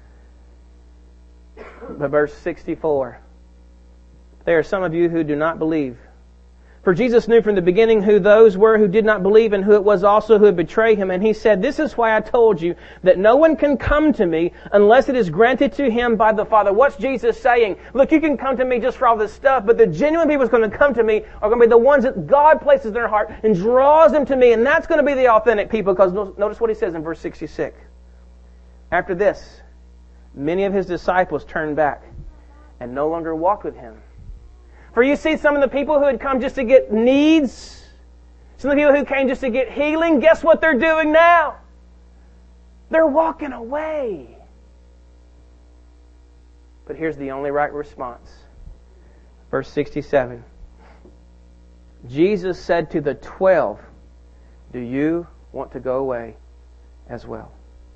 But verse sixty-four, there are some of you who do not believe. For Jesus knew from the beginning who those were who did not believe and who it was also who would betray him. And he said, this is why I told you that no one can come to me unless it is granted to him by the Father. What's Jesus saying? Look, you can come to me just for all this stuff, but the genuine people who's going to come to me are going to be the ones that God places in their heart and draws them to me. And that's going to be the authentic people, because notice what he says in verse sixty-six. After this, many of his disciples turned back and no longer walked with him. For you see, some of the people who had come just to get needs, some of the people who came just to get healing, guess what they're doing now? They're walking away. But here's the only right response. Verse sixty-seven. Jesus said to the twelve, do you want to go away as well?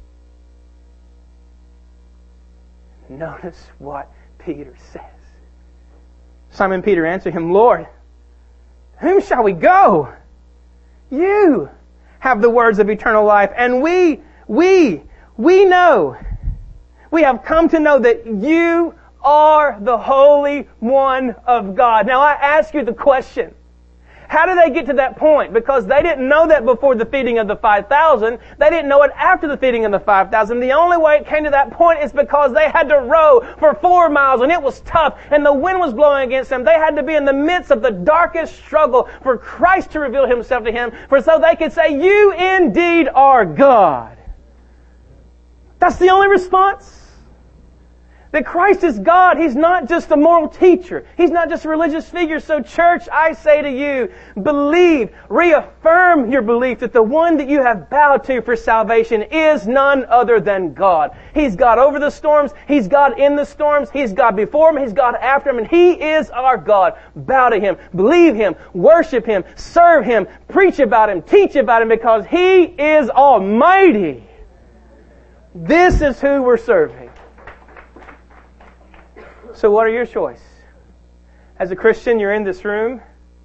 Notice what Peter says. Simon Peter answered him, Lord, whom shall we go? You have the words of eternal life, and we, we, we know, we have come to know that you are the Holy One of God. Now I ask you the question, how did they get to that point? Because they didn't know that before the feeding of the five thousand. They didn't know it after the feeding of the five thousand. The only way it came to that point is because they had to row for four miles and it was tough and the wind was blowing against them. They had to be in the midst of the darkest struggle for Christ to reveal himself to him, for so they could say, you indeed are God. That's the only response. That Christ is God. He's not just a moral teacher. He's not just a religious figure. So church, I say to you, believe, reaffirm your belief that the one that you have bowed to for salvation is none other than God. He's God over the storms. He's God in the storms. He's God before Him. He's God after Him. And He is our God. Bow to Him. Believe Him. Worship Him. Serve Him. Preach about Him. Teach about Him, because He is Almighty. This is who we're serving. So what are your choice? As a Christian, you're in this room.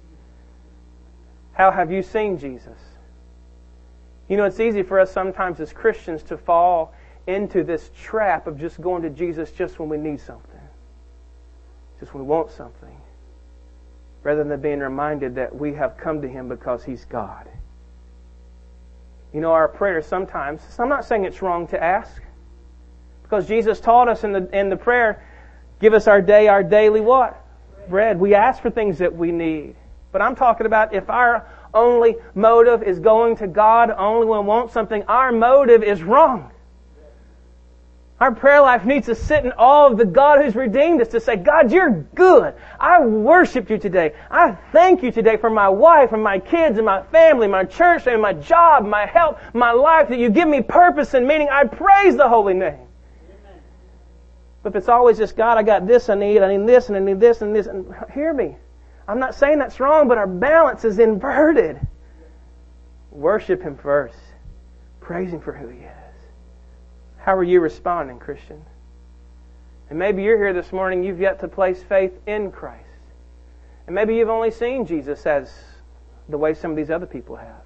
How have you seen Jesus? You know, it's easy for us sometimes as Christians to fall into this trap of just going to Jesus just when we need something. Just when we want something. Rather than being reminded that we have come to Him because He's God. You know, our prayers sometimes, so I'm not saying it's wrong to ask. Because Jesus taught us in the in the prayer, Give us our day, our daily what? Bread. We ask for things that we need. But I'm talking about if our only motive is going to God only when we want something, our motive is wrong. Our prayer life needs to sit in awe of the God who's redeemed us, to say, God, you're good. I worship you today. I thank you today for my wife and my kids and my family, my church and my job, my health, my life, that you give me purpose and meaning. I praise the holy name. Amen. But if it's always just, God, I got this I need, I need this and I need this and this, and hear me. I'm not saying that's wrong, but our balance is inverted. Worship Him first. Praise Him for who He is. How are you responding, Christian? And maybe you're here this morning, you've yet to place faith in Christ. And maybe you've only seen Jesus as the way some of these other people have.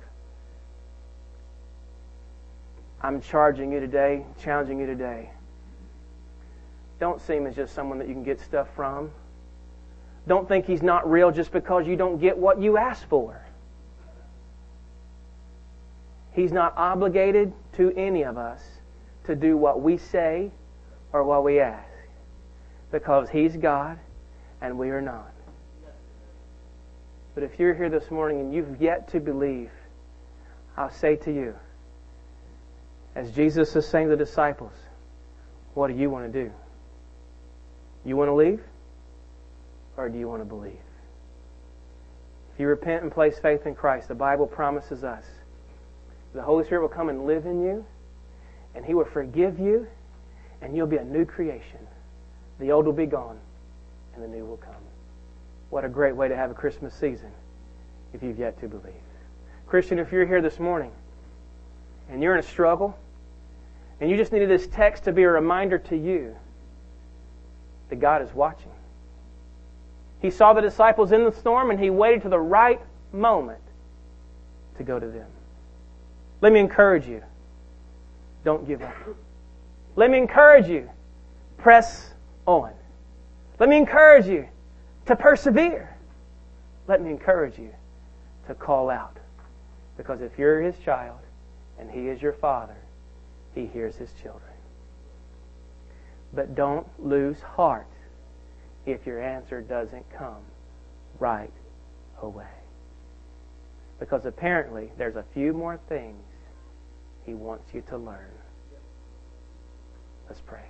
I'm charging you today, challenging you today. Don't see Him as just someone that you can get stuff from. Don't think He's not real just because you don't get what you ask for. He's not obligated to any of us to do what we say or what we ask, because He's God and we are not. But if you're here this morning and you've yet to believe, I'll say to you, as Jesus is saying to the disciples, what do you want to do? You want to leave? Or do you want to believe? If you repent and place faith in Christ, the Bible promises us the Holy Spirit will come and live in you, and He will forgive you, and you'll be a new creation. The old will be gone, and the new will come. What a great way to have a Christmas season if you've yet to believe. Christian, if you're here this morning, and you're in a struggle, and you just needed this text to be a reminder to you that God is watching. He saw the disciples in the storm, and He waited to the right moment to go to them. Let me encourage you. Don't give up. Let me encourage you. Press on. Let me encourage you to persevere. Let me encourage you to call out. Because if you're His child and He is your Father, He hears His children. But don't lose heart if your answer doesn't come right away. Because apparently there's a few more things He wants you to learn. Let's pray.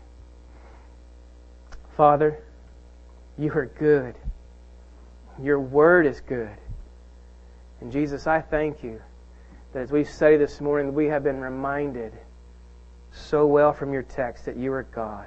Father, You are good. Your Word is good. And Jesus, I thank You that as we study this morning, we have been reminded so well from Your text that You are God.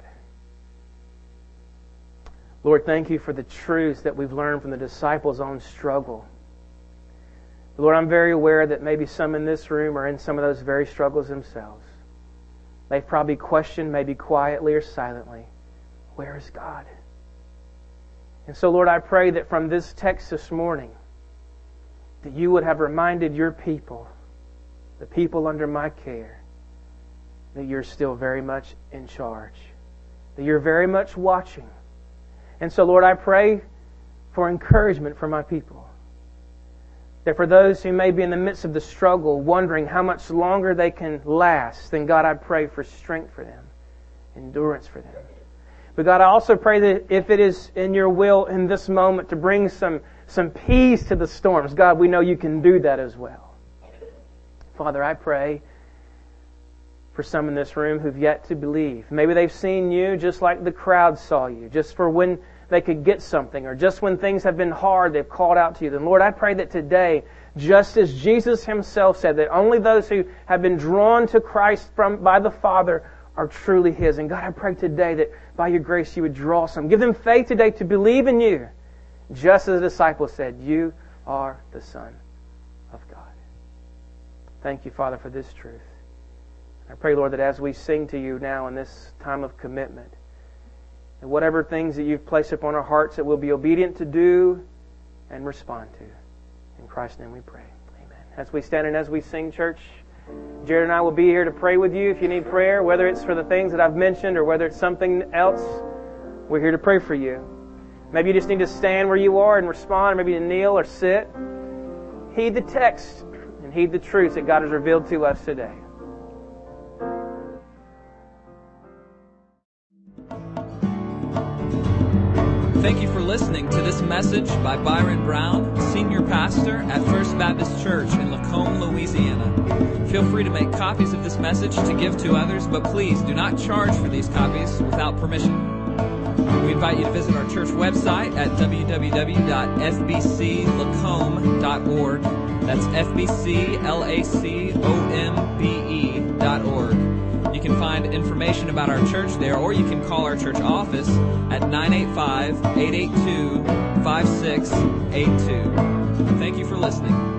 Lord, thank You for the truths that we've learned from the disciples' own struggle. Lord, I'm very aware that maybe some in this room are in some of those very struggles themselves. They've probably questioned, maybe quietly or silently, where is God? And so, Lord, I pray that from this text this morning, that You would have reminded Your people, the people under My care, that You're still very much in charge, that You're very much watching. And so, Lord, I pray for encouragement for My people. That for those who may be in the midst of the struggle, wondering how much longer they can last, then God, I pray for strength for them, endurance for them. But God, I also pray that if it is in Your will in this moment to bring some, some peace to the storms, God, we know You can do that as well. Father, I pray for some in this room who've yet to believe. Maybe they've seen You just like the crowd saw You, just for when they could get something, or just when things have been hard, they've called out to You. Then Lord, I pray that today, just as Jesus Himself said, that only those who have been drawn to Christ from by the Father are truly His. And God, I pray today that by Your grace You would draw some. Give them faith today to believe in You, just as the disciples said, You are the Son of God. Thank You, Father, for this truth. I pray, Lord, that as we sing to You now in this time of commitment, and whatever things that You've placed upon our hearts that we'll be obedient to do and respond to. In Christ's name we pray. Amen. As we stand and as we sing, church, Jared and I will be here to pray with you if you need prayer, whether it's for the things that I've mentioned or whether it's something else. We're here to pray for you. Maybe you just need to stand where you are and respond, or maybe to kneel or sit. Heed the text and heed the truths that God has revealed to us today. Thank you for listening to this message by Byron Brown, Senior Pastor at First Baptist Church in Lacombe, Louisiana. Feel free to make copies of this message to give to others, but please do not charge for these copies without permission. We invite you to visit our church website at w w w dot f b c lacombe dot org. That's F B C L A C O M B E dot org. You can find information about our church there, or you can call our church office at nine eight five, eight eight two, five six eight two. Thank you for listening.